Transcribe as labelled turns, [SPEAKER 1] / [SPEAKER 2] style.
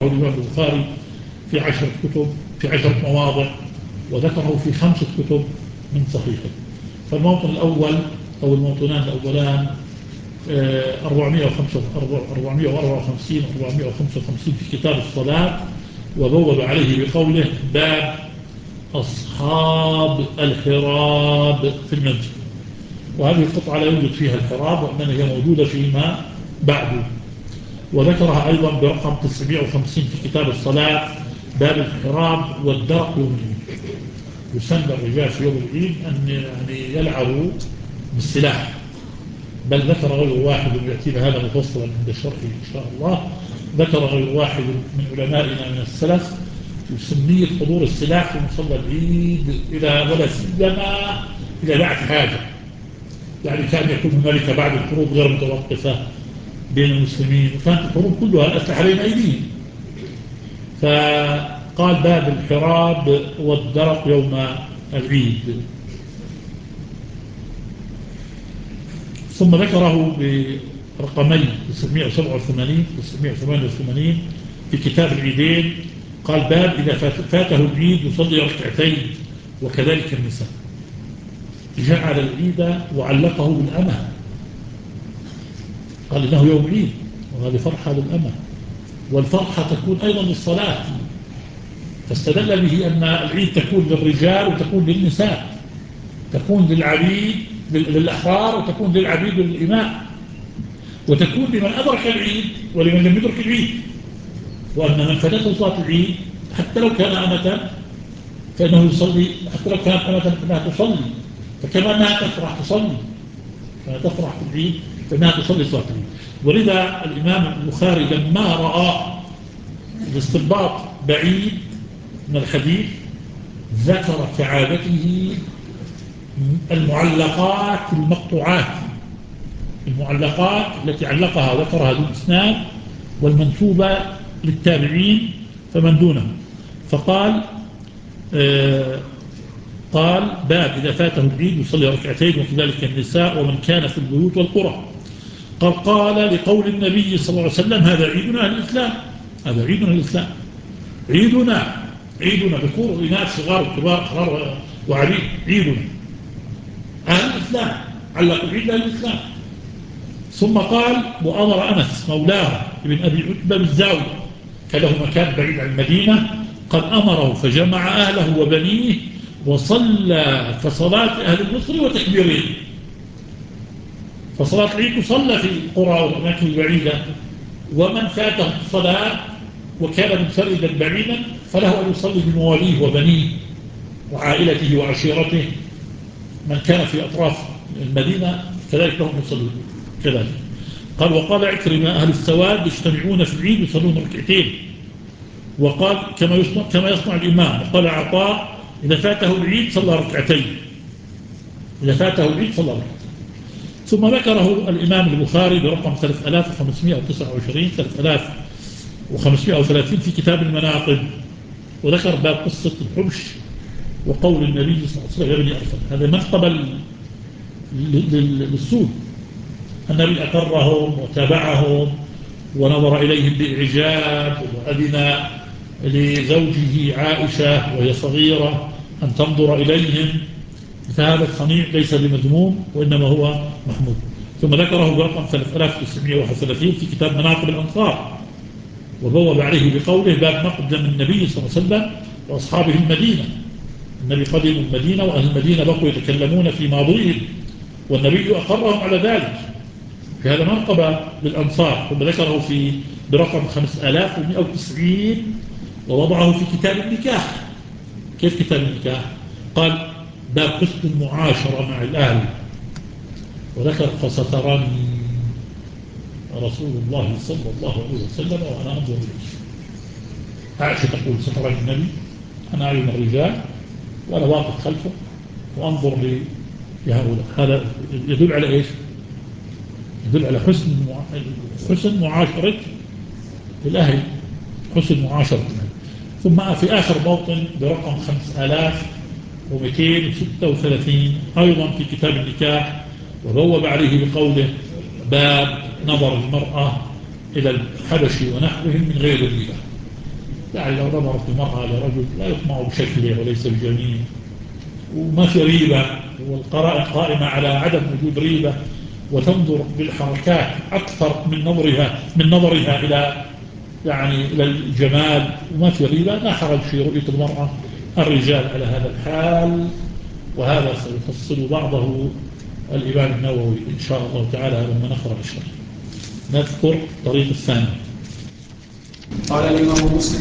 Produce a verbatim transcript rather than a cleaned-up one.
[SPEAKER 1] الإمام البخاري في عشرة كتب في عشرة مواضع، وذكره في خمسة كتب من صحيحه. فالموطن الأول أو الموطنان الأولان أربعمائة وأربعة وخمسين أربعمائة وخمسة وخمسين في كتاب الصلاة، وبوب عليه بقوله باب أصحاب الحراب في المسجد. وهذه القطعة لا يوجد فيها الحراب، وإنما هي موجودة فيما بعده. وذكرها أيضا برقم تسعمائة وخمسين في كتاب الصلاة باب الحراب والدرق يوم العيد. يسمى الرجال في يوم العيد أن يعني يلعبوا بالسلاح، بل ذكر غير واحد يأتينا هذا مفصلا عند الشرح إن شاء الله. ذكر غير واحد من علمائنا من السلف سنية حضور السلاح في مصلى العيد إلى ولا سيما إلى بعد حاجة، يعني كان يكون هنالك بعد الحروب غير متوقفة بين المسلمين، وكانت الحروب كلها الأسلحة بين أيديهم. فقال باب الحراب والدرق يوم العيد. ثم ذكره برقمين تسعمائة وسبعة وثمانين تسعمائة وثمانية وثمانين في كتاب العيدين. قال باب إذا فاته العيد يصلي ركعتين وكذلك النساء. جعل العيد وعلقه بالأمة، قال إنه يوم عيد وهذه فرحة للأمة، والفرحة تكون أيضا للصلاة، فاستدل به أن العيد تكون للرجال وتكون للنساء، تكون للعبيد للأحرار وتكون للعبيد للإماء، وتكون لمن أدرك العيد ولمن لم يدرك العيد. وأن من فاتته صلاة العيد حتى لو كان أمة فإنه يصلي، حتى لو كانت أمة فإنها تصلي، فكما أنها تفرح تصلي، فإنها تفرح في العيد فإنها تصلي صلاة العيد. ولذا الإمام البخاري لما رأى الاستنباط بعيد من الحديث ذكر كعادته المعلقات المقطوعات، المعلقات التي علقها ذكرها ذو الإسناد والمنسوبة للتابعين فمن دونه. فقال آه قال باب إذا فاته العيد يصلي ركعتين وكذلك النساء ومن كان في البيوت والقرى. قال قال لقول النبي صلى الله عليه وسلم هذا عيدنا أهل الإسلام، هذا عيدنا أهل الإسلام، عيدنا عيدنا ذكور وإناث صغار وكبار أحرار وعبيد، عيدنا أهل الإسلام، علقوا العيد أهل الإسلام. ثم قال وأمر أنس مولاه ابن أبي عتبة بالزاوية، كان له مكان بعيد عن المدينة، قد أمره فجمع أهله وبنيه وصلى كصلاة أهل المصر وتكبيرين. فصلاة العيد تصلى في القرى والأماكن البعيدة، ومن فاته الصلاة وكان منفردا بعيدا فله أن يصلي بمواليه وبنيه وعائلته وعشيرته. من كان في أطراف المدينة كذلك لهم يصلون كذلك. قال وقال عكرمة أهل السواد يجتمعون في العيد يصلون ركعتين، وقال كما يصنع, كما يصنع الإمام. وقال عطاء إذا فاته العيد صلى ركعتين، إذا فاته العيد صلى ركعتين. ثم ذكره الإمام البخاري برقم ثلاثة آلاف وخمسمائة وتسعة وعشرين ثلاثة آلاف وخمسمائة وثلاثين في كتاب المناقب، وذكر باب قصة الحبش وقول النبي صلى الله عليه وسلم يا بني أرسل. هذا منقبة للسود، النبي أقرهم وتابعهم ونظر إليهم بإعجاب، وأذن لزوجه عائشة وهي صغيرة أن تنظر إليهم، فهذا الصنيع ليس بمذموم وإنما هو محمود. ثم ذكره برقم ثلاثة آلاف وتسعمائة وواحد وثلاثين في كتاب مناقب الأنصار، وبوب عليه بقوله باب مقدم النبي صلى الله عليه وسلم وأصحابه المدينة. النبي قدم المدينة وأهل المدينة بقوا يتكلمون في ماضيهم، والنبي أقرهم على ذلك، في هذا منقبة للأنصار. ثم ذكره في برقم خمسة آلاف ومائة وتسعين ووضعه في كتاب النكاح. كيف كتاب النكاح؟ قال باب حسن المعاشرة مع الأهل، وذكر فسترني رسول الله صلى الله عليه وسلم وأنا أنظر إليه. عائشة تقول سترني النبي، أنا أعلم الرجال وأنا واقف خلفه وأنظر لهؤلاء. هذا يدل على إيش؟ يدل على حسن حسن معاشرة الأهل، حسن معاشرة الأهل. ثم في آخر موطن برقم خمسة آلاف ومئتين وستة وثلاثين أيضا في كتاب النكاح، وبوب عليه بقوله باب نظر المرأة إلى الحبش ونحوهم من غير الربا. يعني لو نظرت المرأة لرجل لا يطمع بشكله وليس بجميل وما في ريبة، والقرائن قائمة على عدم وجود ريبة، وتنظر بالحركات أكثر من نظرها من نظرها إلى يعني إلى الجمال، وما في ريبة، لا حرج في رؤية المرأة الرجال على هذا الحال. وهذا سيفصل بعضه الإمام النووي إن شاء الله تعالى لما نقرأ الشرح. نذكر الطريق الثاني.
[SPEAKER 2] قال الإمام مسلم